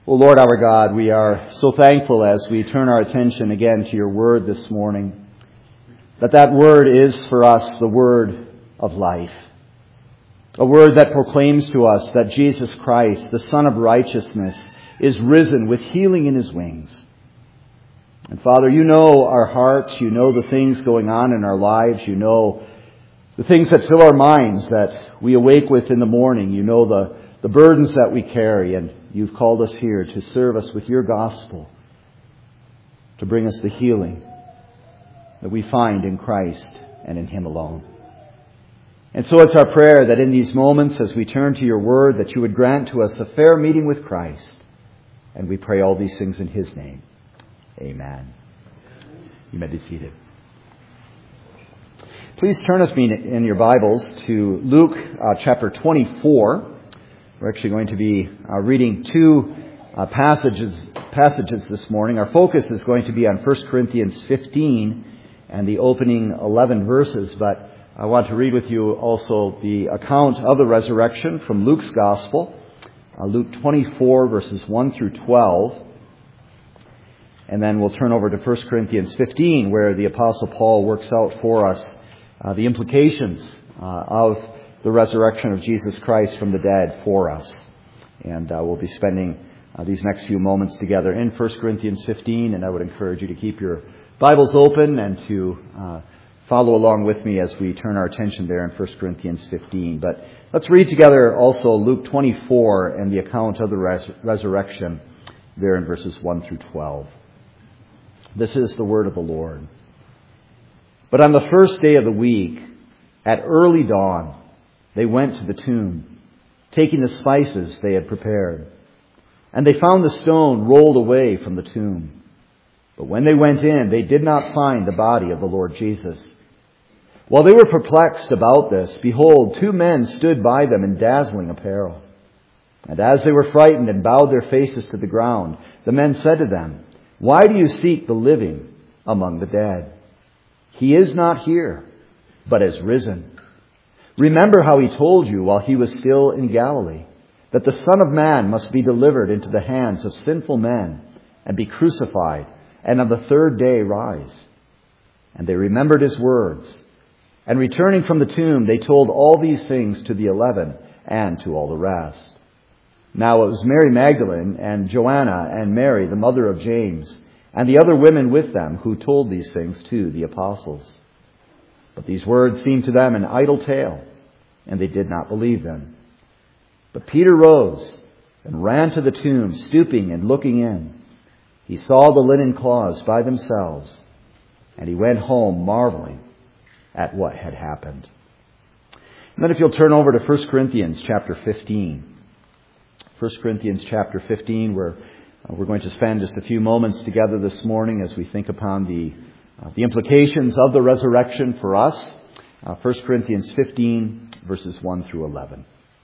Oh Lord our God, we are so thankful as we turn our attention again to your word this morning, that word is for us the word of life. A word that proclaims to us that Jesus Christ, the Son of Righteousness, is risen with healing in his wings. And Father, you know our hearts, you know the things going on in our lives, you know the things that fill our minds that we awake with in the morning, you know the burdens that we carry, and you've called us here to serve us with your gospel, to bring us the healing that we find in Christ and in him alone. And so it's our prayer that in these moments as we turn to your word, that you would grant to us a fair meeting with Christ. And we pray all these things in his name. Amen. You may be seated. Please turn with me in your Bibles to Luke chapter 24. We're actually going to be reading two passages this morning. Our focus is going to be on 1 Corinthians 15 and the opening 11 verses, but I want to read with you also the account of the resurrection from Luke's Gospel, Luke 24 verses 1 through 12. And then we'll turn over to 1 Corinthians 15, where the Apostle Paul works out for us the implications of the resurrection of Jesus Christ from the dead for us. And we'll be spending these next few moments together in 1 Corinthians 15, and I would encourage you to keep your Bibles open and to follow along with me as we turn our attention there in 1 Corinthians 15. But let's read together also Luke 24 and the account of the resurrection there in verses 1 through 12. This is the word of the Lord. But on the first day of the week, at early dawn, they went to the tomb, taking the spices they had prepared. And they found the stone rolled away from the tomb. But when they went in, they did not find the body of the Lord Jesus. While they were perplexed about this, behold, two men stood by them in dazzling apparel. And as they were frightened and bowed their faces to the ground, the men said to them, "Why do you seek the living among the dead? He is not here, but has risen. Remember how he told you while he was still in Galilee, that the Son of Man must be delivered into the hands of sinful men and be crucified, and on the third day rise." And they remembered his words. And returning from the tomb, they told all these things to the 11 and to all the rest. Now it was Mary Magdalene and Joanna and Mary, the mother of James, and the other women with them who told these things to the apostles. But these words seemed to them an idle tale, and they did not believe them. But Peter rose and ran to the tomb, stooping and looking in. He saw the linen cloths by themselves, and he went home marveling at what had happened. And then if you'll turn over to 1 Corinthians chapter 15. 1 Corinthians chapter 15, where we're going to spend just a few moments together this morning as we think upon the implications of the resurrection for us. 1 Corinthians 15, verses 1 through 11.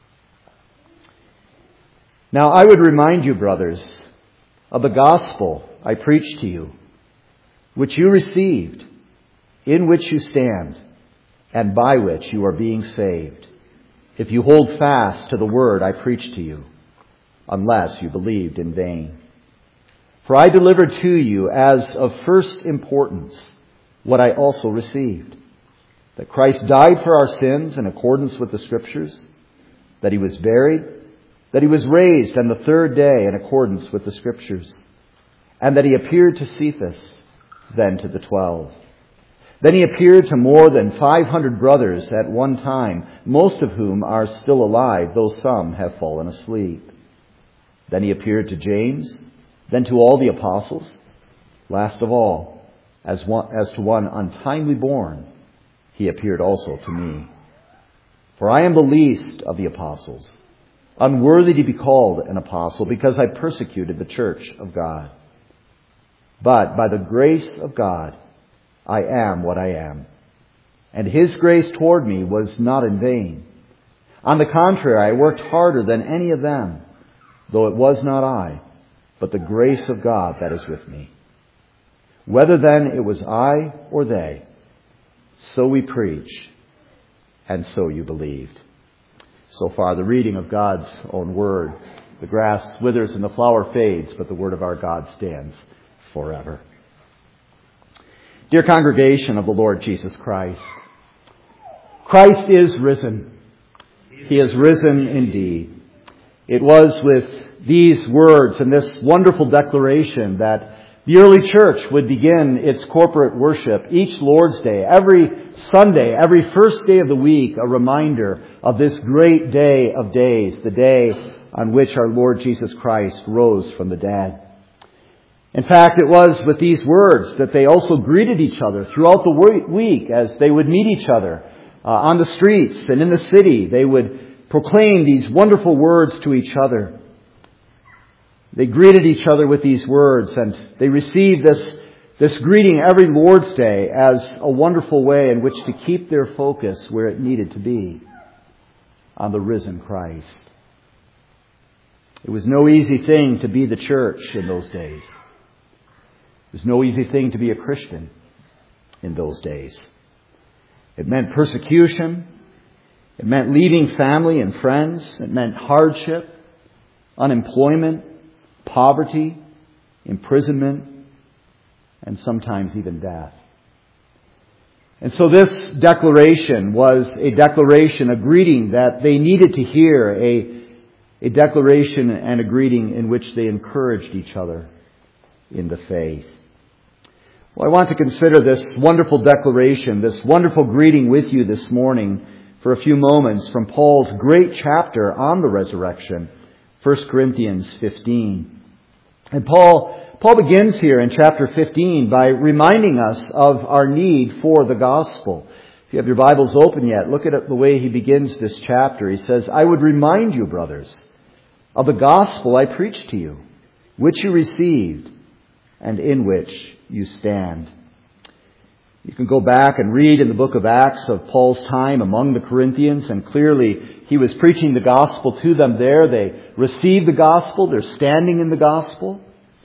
Now I would remind you, brothers, of the gospel I preached to you, which you received, in which you stand, and by which you are being saved, if you hold fast to the word I preached to you, unless you believed in vain. For I delivered to you as of first importance what I also received, that Christ died for our sins in accordance with the Scriptures, that he was buried, that he was raised on the third day in accordance with the Scriptures, and that he appeared to Cephas, then to the 12. Then he appeared to more than 500 brothers at one time, most of whom are still alive, though some have fallen asleep. Then he appeared to James, then to all the apostles. Last of all, as to one untimely born, he appeared also to me. For I am the least of the apostles, unworthy to be called an apostle, because I persecuted the church of God. But by the grace of God, I am what I am. And his grace toward me was not in vain. On the contrary, I worked harder than any of them, though it was not I, but the grace of God that is with me. Whether then it was I or they, so we preach, and so you believed. So far, the reading of God's own word. The grass withers and the flower fades, but the word of our God stands forever. Dear congregation of the Lord Jesus Christ, Christ is risen. He is risen indeed. It was with these words and this wonderful declaration that the early church would begin its corporate worship each Lord's Day, every Sunday, every first day of the week, a reminder of this great day of days, the day on which our Lord Jesus Christ rose from the dead. In fact, it was with these words that they also greeted each other throughout the week as they would meet each other on the streets and in the city. They would proclaim these wonderful words to each other. They greeted each other with these words, and they received this greeting every Lord's Day as a wonderful way in which to keep their focus where it needed to be, on the risen Christ. It was no easy thing to be the church in those days. It was no easy thing to be a Christian in those days. It meant persecution. It meant leaving family and friends. It meant hardship, unemployment, poverty, imprisonment, and sometimes even death. And so this declaration was a declaration, a greeting that they needed to hear, a declaration and a greeting in which they encouraged each other in the faith. Well, I want to consider this wonderful declaration, this wonderful greeting with you this morning for a few moments from Paul's great chapter on the resurrection, 1 Corinthians 15. And Paul begins here in chapter 15 by reminding us of our need for the gospel. If you have your Bibles open yet, look at the way he begins this chapter. He says, "I would remind you, brothers, of the gospel I preached to you, which you received, and in which you stand." You can go back and read in the book of Acts of Paul's time among the Corinthians, and clearly he was preaching the gospel to them there. They received the gospel. They're standing in the gospel.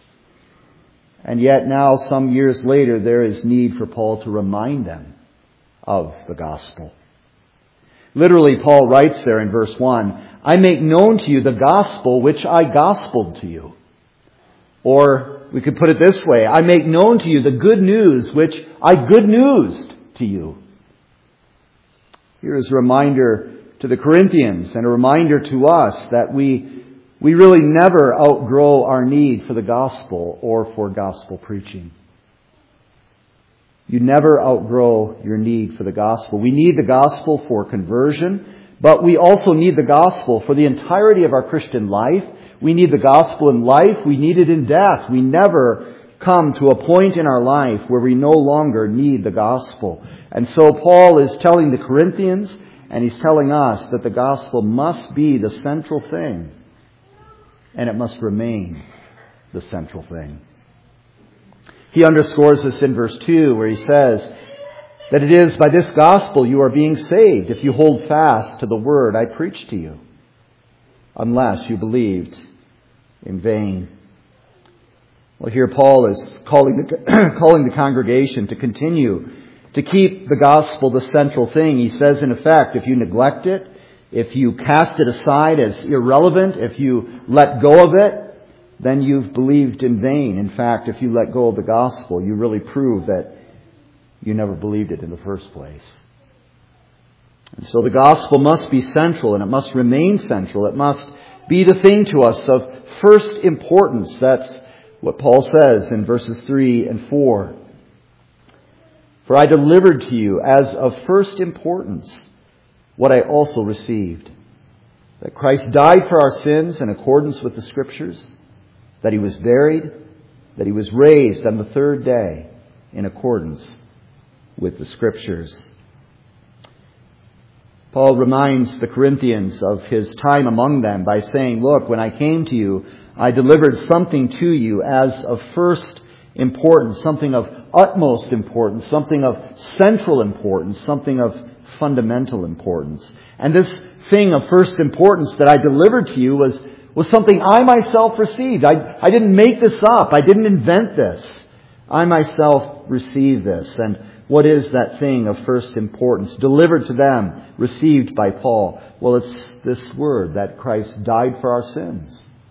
And yet now, some years later, there is need for Paul to remind them of the gospel. Literally, Paul writes there in verse 1, "I make known to you the gospel which I gospeled to you." Or we could put it this way, "I make known to you the good news which I good newsed to you." Here is a reminder to the Corinthians and a reminder to us that we really never outgrow our need for the gospel or for gospel preaching. You never outgrow your need for the gospel. We need the gospel for conversion, but we also need the gospel for the entirety of our Christian life. We need the gospel in life. We need it in death. We never come to a point in our life where we no longer need the gospel. And so Paul is telling the Corinthians, and he's telling us, that the gospel must be the central thing, and it must remain the central thing. He underscores this in verse 2, where he says that it is by this gospel you are being saved, if you hold fast to the word I preached to you, unless you believed in vain. Well, here Paul is calling the congregation to continue to keep the gospel the central thing. He says, in effect, if you neglect it, if you cast it aside as irrelevant, if you let go of it, then you've believed in vain. In fact, if you let go of the gospel, you really prove that you never believed it in the first place. And so the gospel must be central, and it must remain central. It must be the thing to us of first importance. That's what Paul says in verses 3 and 4. "For I delivered to you as of first importance what I also received, that Christ died for our sins in accordance with the Scriptures, that He was buried, that He was raised on the third day in accordance with the Scriptures." Paul reminds the Corinthians of his time among them by saying, "Look, when I came to you, I delivered something to you as of first importance, something of utmost importance, something of central importance, something of fundamental importance." And this thing of first importance that I delivered to you was something I myself received. I didn't make this up. I didn't invent this. I myself received this. And what is that thing of first importance delivered to them, received by Paul? Well, it's this word that Christ died for our sins.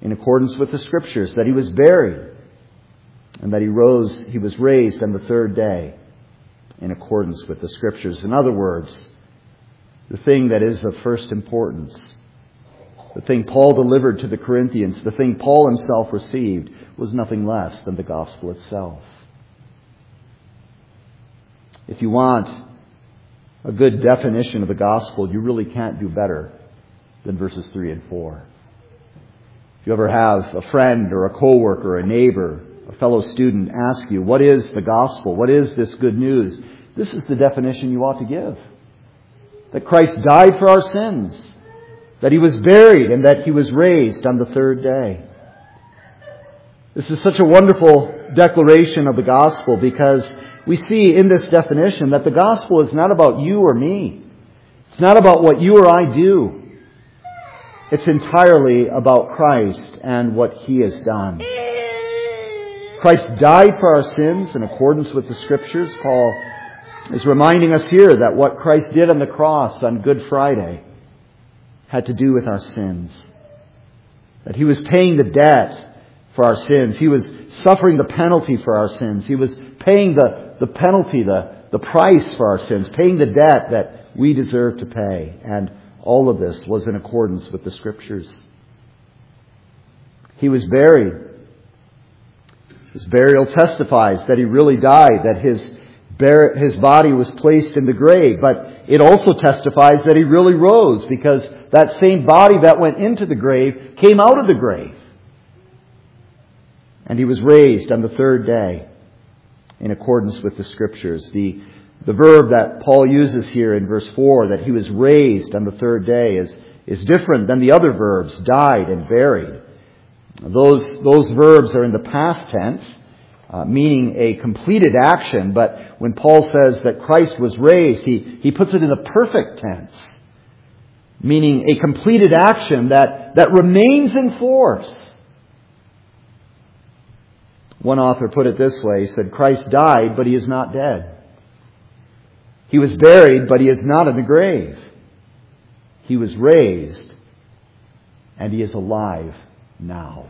in accordance with the Scriptures, that he was buried, and that he was raised on the third day in accordance with the Scriptures. In other words, the thing that is of first importance, the thing Paul delivered to the Corinthians, the thing Paul himself received, was nothing less than the gospel itself. If you want a good definition of the gospel, you really can't do better than verses 3 and 4. If you ever have a friend or a coworker, a neighbor, a fellow student ask you, what is the gospel? What is this good news? This is the definition you ought to give. That Christ died for our sins, that he was buried, and that he was raised on the third day. This is such a wonderful declaration of the gospel because we see in this definition that the gospel is not about you or me. It's not about what you or I do. It's entirely about Christ and what he has done. Christ died for our sins in accordance with the Scriptures. Paul is reminding us here that what Christ did on the cross on Good Friday had to do with our sins. That he was paying the debt for our sins. He was suffering the penalty for our sins. He was paying the penalty, the price for our sins, paying the debt that we deserve to pay. And all of this was in accordance with the Scriptures. He was buried. His burial testifies that he really died, that his body was placed in the grave. But it also testifies that he really rose, because that same body that went into the grave came out of the grave. And he was raised on the third day in accordance with the Scriptures. The verb that Paul uses here in verse 4, that he was raised on the third day, is different than the other verbs, died and buried. Those verbs are in the past tense, meaning a completed action. But when Paul says that Christ was raised, he puts it in the perfect tense, meaning a completed action that remains in force. One author put it this way. He said, Christ died, but he is not dead. He was buried, but he is not in the grave. He was raised, and he is alive now.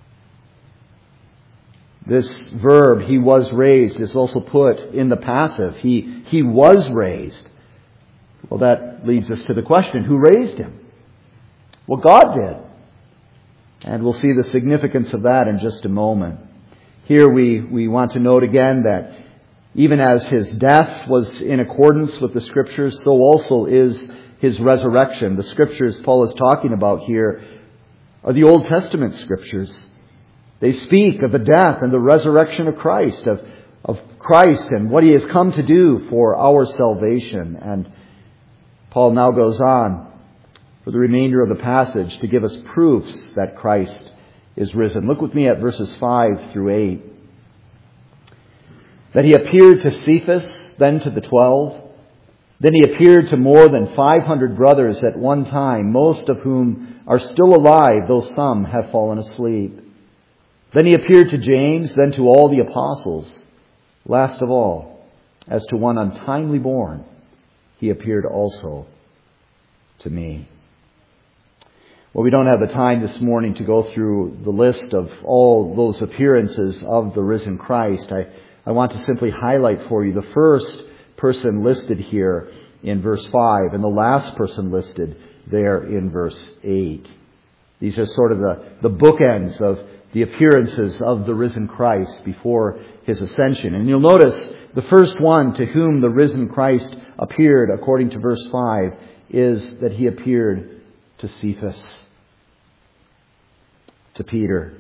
This verb, he was raised, is also put in the passive. He was raised. Well, that leads us to the question, who raised him? Well, God did. And we'll see the significance of that in just a moment. Here we want to note again that even as his death was in accordance with the Scriptures, so also is his resurrection. The Scriptures Paul is talking about here are the Old Testament Scriptures. They speak of the death and the resurrection of Christ, of Christ and what he has come to do for our salvation. And Paul now goes on for the remainder of the passage to give us proofs that Christ is risen. Look with me at verses 5 through 8. That he appeared to Cephas, then to the 12. Then he appeared to more than 500 brothers at one time, most of whom are still alive, though some have fallen asleep. Then he appeared to James, then to all the apostles. Last of all, as to one untimely born, he appeared also to me. Well, we don't have the time this morning to go through the list of all those appearances of the risen Christ. I want to simply highlight for you the first person listed here in verse 5 and the last person listed there in verse 8. These are sort of the bookends of the appearances of the risen Christ before his ascension. And you'll notice the first one to whom the risen Christ appeared, according to verse 5, is that he appeared to Cephas, to Peter.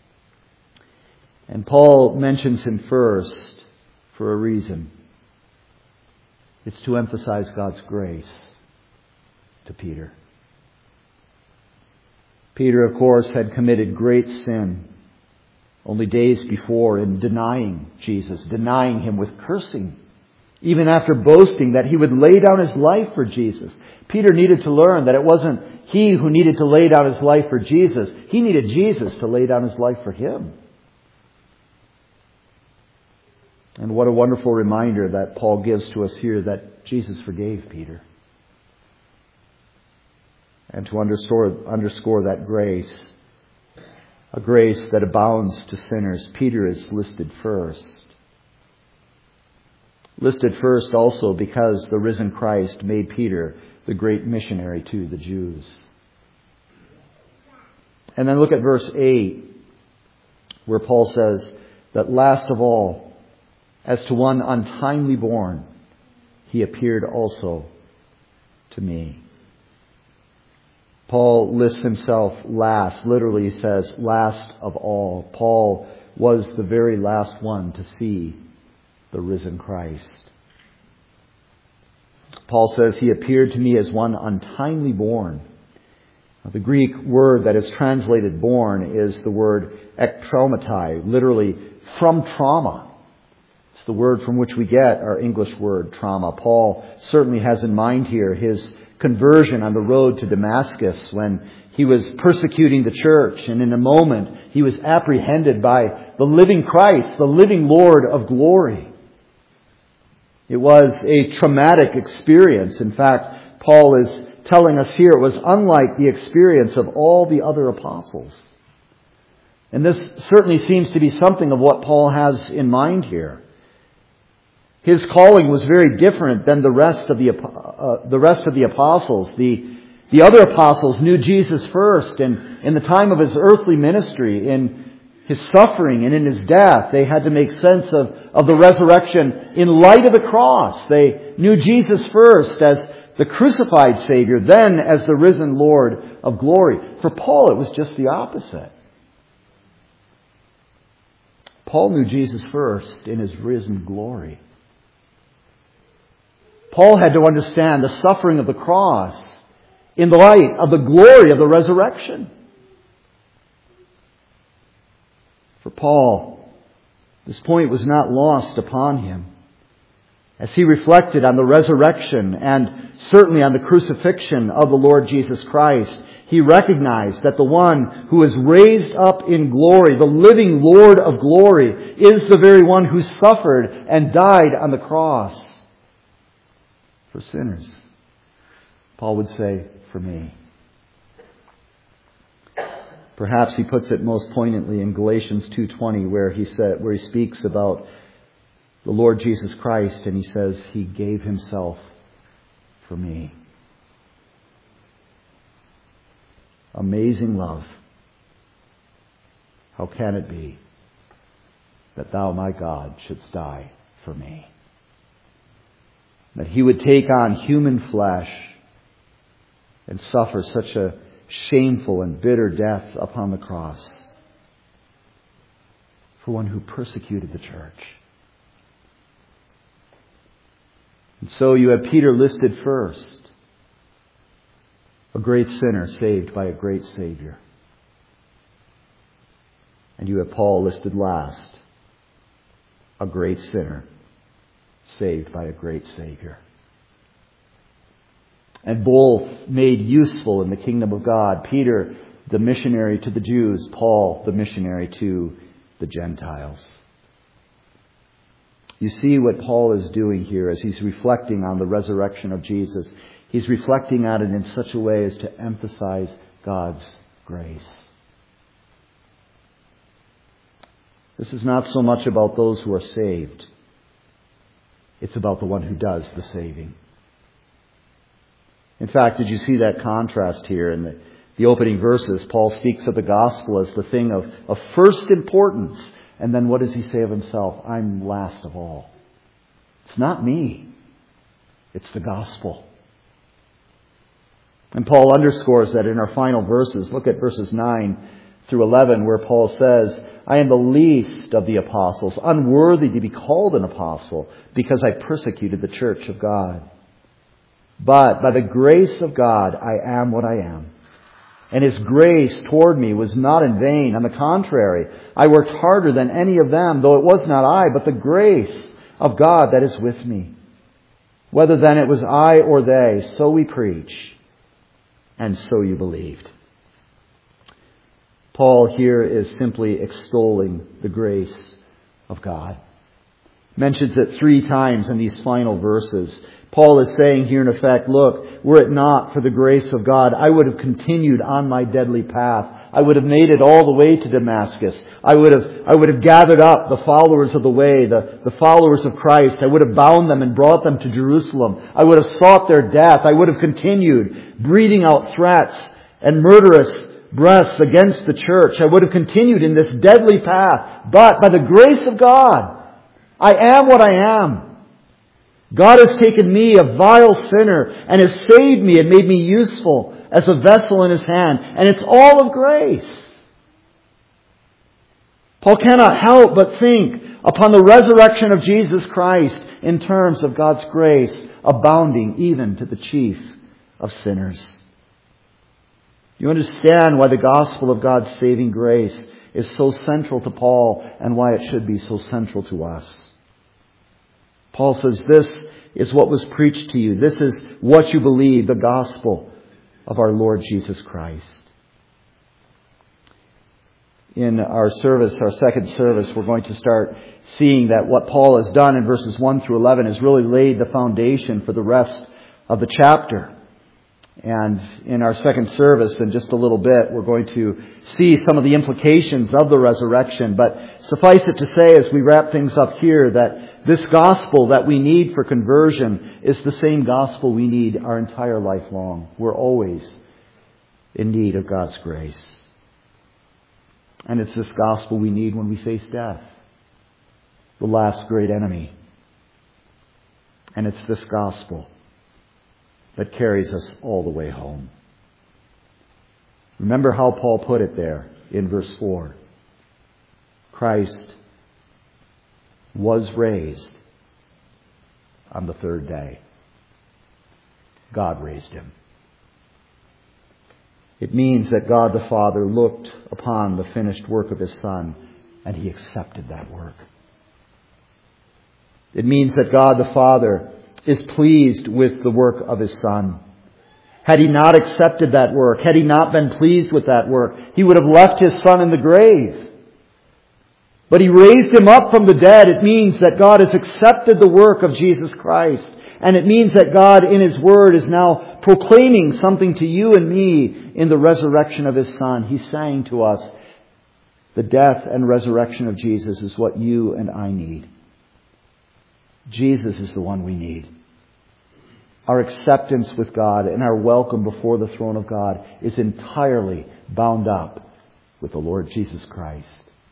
And Paul mentions him first for a reason. It's to emphasize God's grace to Peter. Peter, of course, had committed great sin only days before in denying Jesus, denying him with cursing, even after boasting that he would lay down his life for Jesus. Peter needed to learn that it wasn't he who needed to lay down his life for Jesus. He needed Jesus to lay down his life for him. And what a wonderful reminder that Paul gives to us here that Jesus forgave Peter. And to underscore that grace, a grace that abounds to sinners. Peter is listed first. Listed first also because the risen Christ made Peter the great missionary to the Jews. And then look at verse 8, where Paul says that last of all, as to one untimely born, he appeared also to me. Paul lists himself last. Literally, he says, last of all. Paul was the very last one to see the risen Christ. Paul says he appeared to me as one untimely born. Now, the Greek word that is translated born is the word ektraumatai, literally from trauma. It's the word from which we get our English word trauma. Paul certainly has in mind here his conversion on the road to Damascus when he was persecuting the church, and in a moment he was apprehended by the living Christ, the living Lord of glory. It was a traumatic experience. In fact, Paul is telling us here it was unlike the experience of all the other apostles. And this certainly seems to be something of what Paul has in mind here. His calling was very different than the rest of the apostles. The other apostles knew Jesus first, and in the time of his earthly ministry, in his suffering and in his death, they had to make sense of the resurrection in light of the cross. They knew Jesus first as the crucified Savior, then as the risen Lord of glory. For Paul, it was just the opposite. Paul knew Jesus first in his risen glory. Paul had to understand the suffering of the cross in the light of the glory of the resurrection. For Paul, this point was not lost upon him. As he reflected on the resurrection and certainly on the crucifixion of the Lord Jesus Christ, he recognized that the one who is raised up in glory, the living Lord of glory, is the very one who suffered and died on the cross for sinners. Paul would say, for me. Perhaps he puts it most poignantly in Galatians 2:20, where he speaks about the Lord Jesus Christ, and he says, he gave himself for me. Amazing love. How can it be that thou, my God, shouldst die for me? That he would take on human flesh and suffer such a shameful and bitter death upon the cross for one who persecuted the church. And so you have Peter listed first, a great sinner saved by a great Savior. And you have Paul listed last, a great sinner saved by a great Savior. And both made useful in the kingdom of God. Peter, the missionary to the Jews. Paul, the missionary to the Gentiles. You see what Paul is doing here as he's reflecting on the resurrection of Jesus. He's reflecting on it in such a way as to emphasize God's grace. This is not so much about those who are saved. It's about the one who does the saving. In fact, did you see that contrast here in the opening verses? Paul speaks of the gospel as the thing of first importance. And then what does he say of himself? I'm last of all. It's not me. It's the gospel. And Paul underscores that in our final verses. Look at verses 9 through 11, where Paul says, I am the least of the apostles, unworthy to be called an apostle, because I persecuted the church of God. But by the grace of God, I am what I am. And His grace toward me was not in vain. On the contrary, I worked harder than any of them, though it was not I, but the grace of God that is with me. Whether then it was I or they, so we preach, and so you believed. Paul here is simply extolling the grace of God. Mentions it 3 times in these final verses. Paul is saying here in effect, look, were it not for the grace of God, I would have continued on my deadly path. I would have made it all the way to Damascus. I would have gathered up the followers of the way, the followers of Christ. I would have bound them and brought them to Jerusalem. I would have sought their death. I would have continued breathing out threats and murderous breaths against the church. I would have continued in this deadly path. But by the grace of God, I am what I am. God has taken me, a vile sinner, and has saved me and made me useful as a vessel in His hand. And it's all of grace. Paul cannot help but think upon the resurrection of Jesus Christ in terms of God's grace abounding even to the chief of sinners. You understand why the gospel of God's saving grace is so central to Paul and why it should be so central to us. Paul says, this is what was preached to you. This is what you believe, the gospel of our Lord Jesus Christ. In our service, our second service, we're going to start seeing that what Paul has done in verses 1 through 11 has really laid the foundation for the rest of the chapter. And in our second service, in just a little bit, we're going to see some of the implications of the resurrection. But suffice it to say, as we wrap things up here, that this gospel that we need for conversion is the same gospel we need our entire life long. We're always in need of God's grace. And it's this gospel we need when we face death, the last great enemy. And it's this gospel that carries us all the way home. Remember how Paul put it there in verse 4. Christ was raised on the 3rd day. God raised Him. It means that God the Father looked upon the finished work of His Son and He accepted that work. It means that God the Father is pleased with the work of His Son. Had He not accepted that work, had He not been pleased with that work, He would have left His Son in the grave. But He raised Him up from the dead. It means that God has accepted the work of Jesus Christ. And it means that God in His Word is now proclaiming something to you and me in the resurrection of His Son. He's saying to us, the death and resurrection of Jesus is what you and I need. Jesus is the one we need. Our acceptance with God and our welcome before the throne of God is entirely bound up with the Lord Jesus Christ.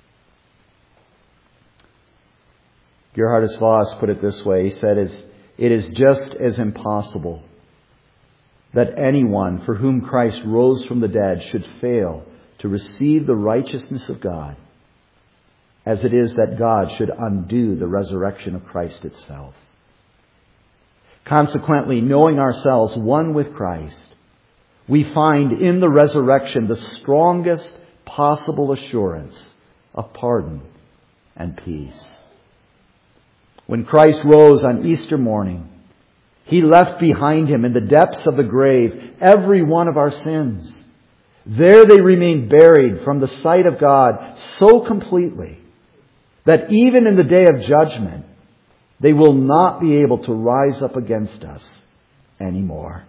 Gerhardus Voss put it this way. He said, it is just as impossible that anyone for whom Christ rose from the dead should fail to receive the righteousness of God as it is that God should undo the resurrection of Christ itself. Consequently, knowing ourselves one with Christ, we find in the resurrection the strongest possible assurance of pardon and peace. When Christ rose on Easter morning, He left behind Him in the depths of the grave every one of our sins. There they remain buried from the sight of God so completely that even in the day of judgment, they will not be able to rise up against us anymore.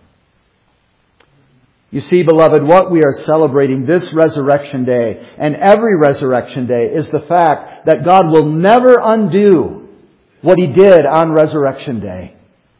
You see, beloved, what we are celebrating this resurrection day and every resurrection day is the fact that God will never undo what He did on resurrection day.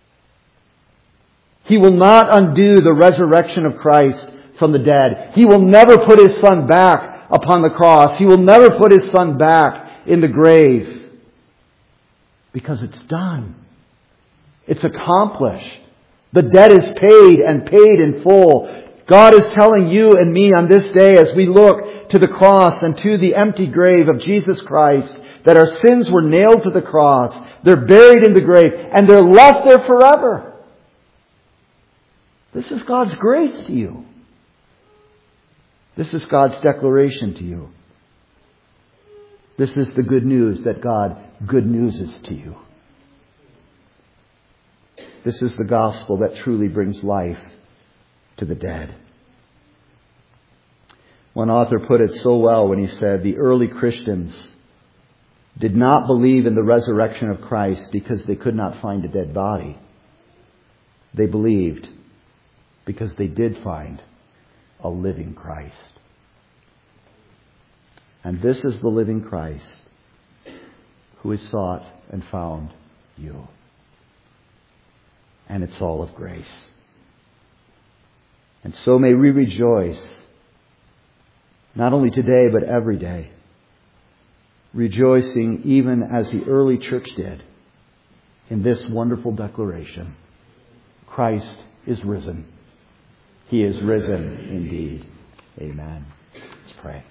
He will not undo the resurrection of Christ from the dead. He will never put His Son back upon the cross. He will never put His Son back in the grave. Because it's done. It's accomplished. The debt is paid and paid in full. God is telling you and me on this day as we look to the cross and to the empty grave of Jesus Christ that our sins were nailed to the cross. They're buried in the grave and they're left there forever. This is God's grace to you. This is God's declaration to you. This is the good news that God good newses to you. This is the gospel that truly brings life to the dead. One author put it so well when he said, the early Christians did not believe in the resurrection of Christ because they could not find a dead body. They believed because they did find a living Christ. And this is the living Christ who has sought and found you. And it's all of grace. And so may we rejoice, not only today but every day, rejoicing even as the early church did in this wonderful declaration: Christ is risen. He is risen indeed. Amen. Let's pray.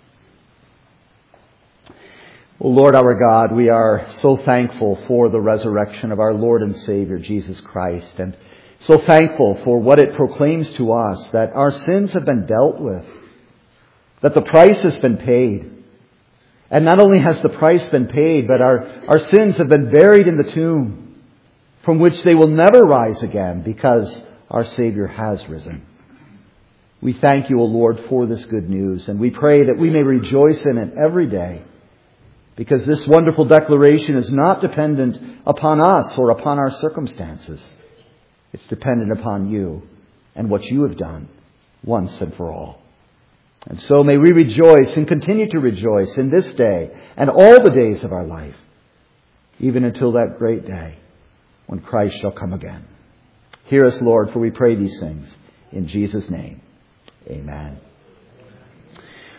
O Lord our God, we are so thankful for the resurrection of our Lord and Savior Jesus Christ, and so thankful for what it proclaims to us, that our sins have been dealt with, that the price has been paid. And not only has the price been paid, but our sins have been buried in the tomb, from which they will never rise again, because our Savior has risen. We thank you, O Lord, for this good news, and we pray that we may rejoice in it every day, because this wonderful declaration is not dependent upon us or upon our circumstances. It's dependent upon you and what you have done once and for all. And so may we rejoice and continue to rejoice in this day and all the days of our life, even until that great day when Christ shall come again. Hear us, Lord, for we pray these things in Jesus' name. Amen.